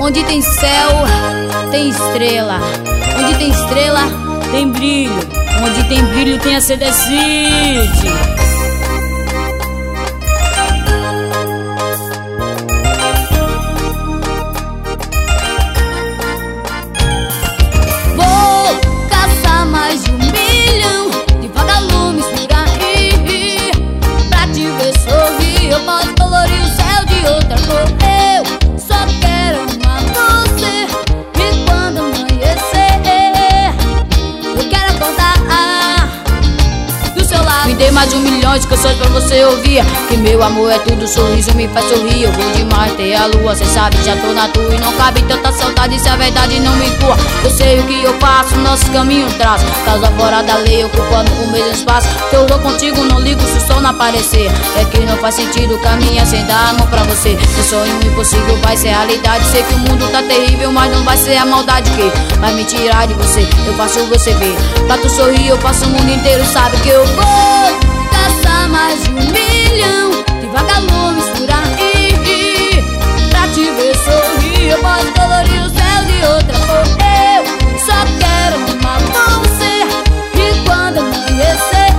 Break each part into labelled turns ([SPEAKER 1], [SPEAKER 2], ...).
[SPEAKER 1] Onde tem céu, tem estrela. Onde tem estrela, tem brilho. Onde tem brilho, tem a Cedecite. Vou caçar mais de 1 milhão de vagalumes por aí, pra te ver sorrir. Eu posso colorir o céu de outra cor. Eu só quero amar você. E quando amanhecer, eu quero acordar do seu lado. Me dê mais de 1 milhão de canções pra você ouvir, que meu amor é tudo, sorriso me faz sorrir. Eu vou demais ter a lua, cê sabe, já tô na tua. E não cabe tanta saudade se a verdade não me empurra. Eu sei o que eu faço, nossos caminhos traço. Casa fora da lei, ocupando o mesmo espaço. Que eu dou contigo, não ligo se o sol não aparecer. É que não faz sentido caminhar sem dar a mão pra você. Seu sonho impossível vai ser realidade. Sei que o mundo tá terrível, mas não vai ser a maldade que vai me tirar de você. Eu faço você ver, pra tu sorrir eu faço o mundo inteiro. Sabe que eu vou caçar mais de 1 milhão de vagalumes por aí, pra te ver sorrir. Eu posso colorir o céu de outra cor. Eu só quero amar você. E quando amanhecer,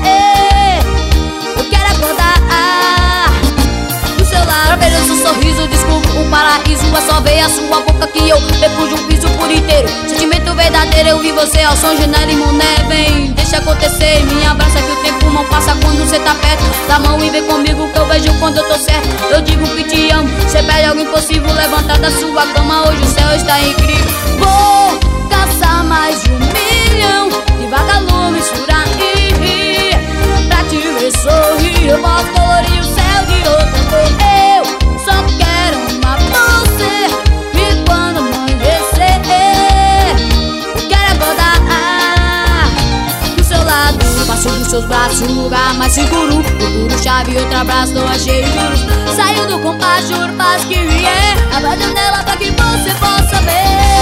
[SPEAKER 1] eu quero acordar do seu lado. Pra ver o seu sorriso, descubro um paraíso. É só ver a sua boca que eu repujo um piso por inteiro. Sentimento verdadeiro, eu vi você ao som, janela e moné. Vem, deixa acontecer, me abraça que o tempo não passa quando cê tá perto. Dá a mão e vem comigo que eu vejo quando eu tô certo. Eu digo que te amo, cê pede algo impossível. Levantar da sua cama, hoje o céu está incrível. Vou caçar mais de 1 milhão de vagalumes por aí, pra te ver sorrir. Eu posso colorir o céu de outra cor. Eu só quero amar você. E quando amanhecer, eu quero acordar do seu lado. Passo dos seus braços, um lugar mais seguro. Procuro chave, outro abraço, tô cheio de juros. Saiu do compasso, juro, faz que vier. Abra a janela pra que você possa ver.